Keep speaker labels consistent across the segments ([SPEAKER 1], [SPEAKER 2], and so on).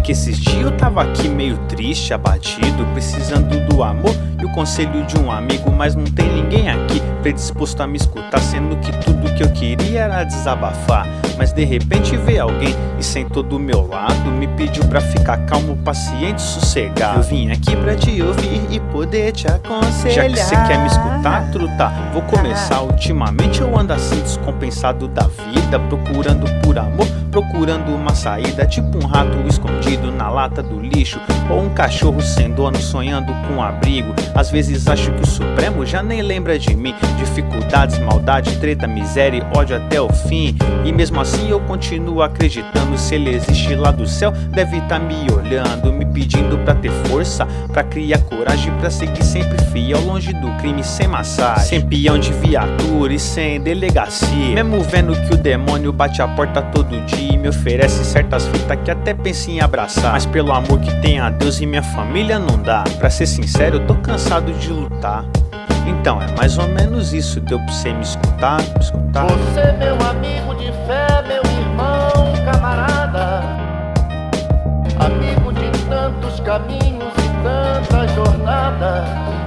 [SPEAKER 1] que esses dias eu tava aqui meio triste, abatido, precisando do amor e o conselho de um amigo, mas não tem ninguém aqui predisposto a me escutar, sendo que tudo que eu queria era desabafar. Mas de repente veio alguém e sentou do meu lado, me pediu pra ficar calmo, paciente, sossegado. Eu vim aqui pra te ouvir e poder te aconselhar. Já que você quer me escutar, truta, vou começar. Ultimamente eu ando assim descompensado da vida, procurando por amor, procurando uma saída, tipo um rato escondido na lata do lixo, ou um cachorro sem dono sonhando com um abrigo. Às vezes acho que o Supremo já nem lembra de mim, dificuldades, maldade, treta, miséria e ódio até o fim. E mesmo assim eu continuo acreditando, se ele existe lá do céu, deve estar me olhando, me pedindo pra ter força, pra criar coragem, pra seguir sempre fiel, longe do crime, sem massagem, sem peão de viatura e sem delegacia. Mesmo vendo que o demônio bate a porta todo dia e me oferece certas fitas que até penso em abraçar, mas pelo amor que tem a Deus e minha família não dá. Pra ser sincero, eu tô cansado de lutar. Então é mais ou menos isso, deu pra você me escutar,
[SPEAKER 2] Você, meu amigo de fé, meu irmão, camarada, amigo de tantos caminhos e tantas jornadas.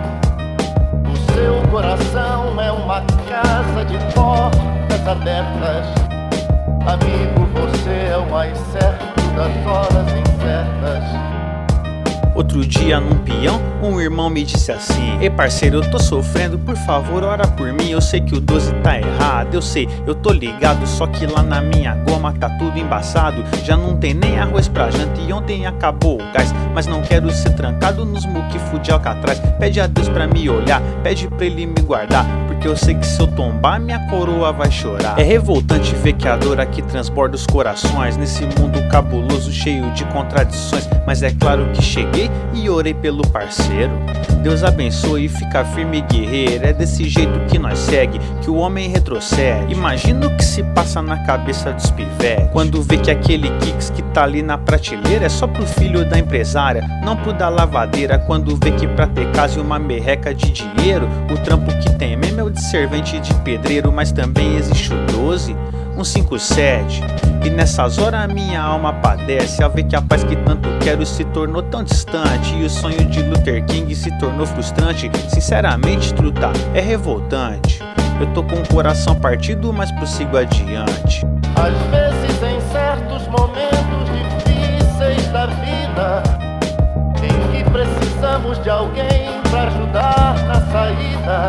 [SPEAKER 2] O seu coração é uma casa de portas abertas. Amigo, você é o mais certo das horas incertas.
[SPEAKER 1] Outro dia num peão, um irmão me disse assim: ei parceiro, eu tô sofrendo, por favor ora por mim. Eu sei que o 12 tá errado, eu sei, eu tô ligado, só que lá na minha goma tá tudo embaçado. Já não tem nem arroz pra janta e ontem acabou o gás. Mas não quero ser trancado nos muquifos de Alcatraz. Pede a Deus pra me olhar, pede pra ele me guardar, porque eu sei que se eu tombar minha coroa vai chorar. É revoltante ver que a dor aqui transborda os corações, nesse mundo cabuloso cheio de contradições. Mas é claro que cheguei e orei pelo parceiro. Deus abençoe e fica firme guerreiro. É desse jeito que nós segue, que o homem retrocede. Imagina o que se passa na cabeça dos pivetes quando vê que aquele Kicks que tá ali na prateleira é só pro filho da empresária, não pro da lavadeira. Quando vê que pra ter casa e uma merreca de dinheiro, o trampo que tem mesmo é o de servente de pedreiro. Mas também existe o 12, um 57, e nessas horas a minha alma padece ao ver que a paz que tanto quero se tornou tão distante, e o sonho de Luther King se tornou frustrante. Sinceramente, truta, é revoltante. Eu tô com o coração partido, mas prossigo adiante.
[SPEAKER 2] Às vezes em certos momentos difíceis da vida, em que precisamos de alguém pra ajudar na saída,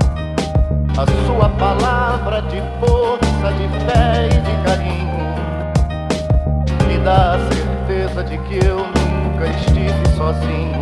[SPEAKER 2] a sua palavra de força, de fé e de carinho me dá a certeza de que eu nunca estive sozinho.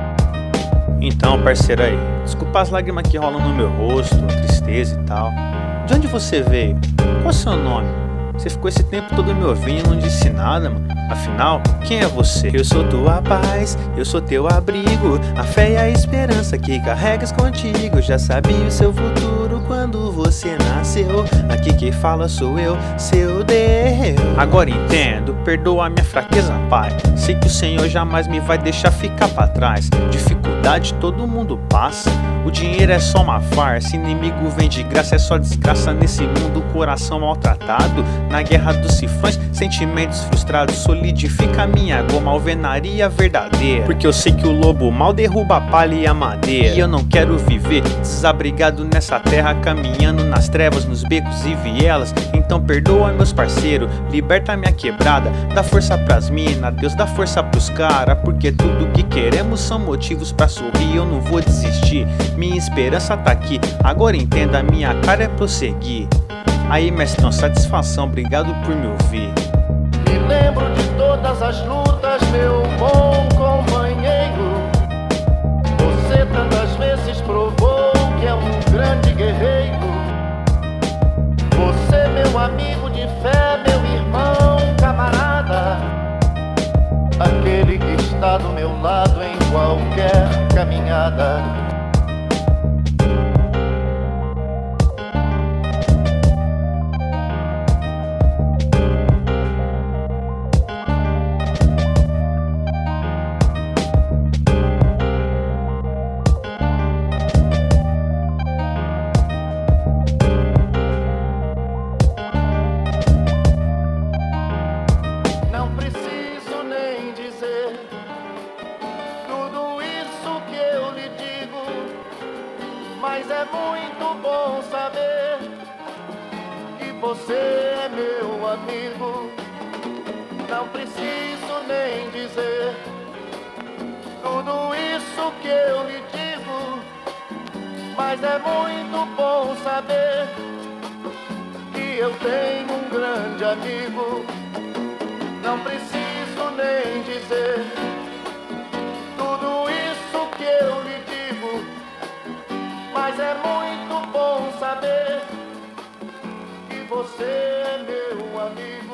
[SPEAKER 1] Então, parceiro aí, desculpa as lágrimas que rolam no meu rosto, a tristeza e tal. De onde você veio? Qual é o seu nome? Você ficou esse tempo todo me ouvindo e não disse nada, mano. Afinal, quem é você? Eu sou tua paz, eu sou teu abrigo, a fé e a esperança que carregas contigo. Já sabia o seu futuro quando você nasceu. Aqui quem fala sou eu, seu Deus. Agora entendo, perdoa a minha fraqueza, pai. Sei que o Senhor jamais me vai deixar ficar pra trás. Dificuldade todo mundo passa, o dinheiro é só uma farsa, inimigo vem de graça, é só desgraça nesse mundo, coração maltratado. Na guerra dos cifrões, sentimentos frustrados, solidifica a minha goma, alvenaria verdadeira. Porque eu sei que o lobo mal derruba a palha e a madeira, e eu não quero viver desabrigado nessa terra, caminhando nas trevas, nos becos e vielas. Então perdoa meus parceiros, liberta minha quebrada, dá força pras minas, Deus dá força pros cara, porque tudo que queremos são motivos pra sorrir. Eu não vou desistir, minha esperança tá aqui. Agora entenda, minha cara é prosseguir. Aí mestrão, satisfação, obrigado por me ouvir.
[SPEAKER 2] Me lembro de todas as lutas, meu bom companheiro. Você tantas vezes provou que é um grande guerreiro. Você, meu amigo de fé, meu irmão, camarada, aquele que está do meu lado em qualquer caminhada. Não preciso nem de você é meu amigo. Não preciso nem dizer tudo isso que eu lhe digo, mas é muito bom saber que eu tenho um grande amigo. Não preciso nem dizer tudo isso que eu lhe digo, mas é muito bom saber que você é meu amigo.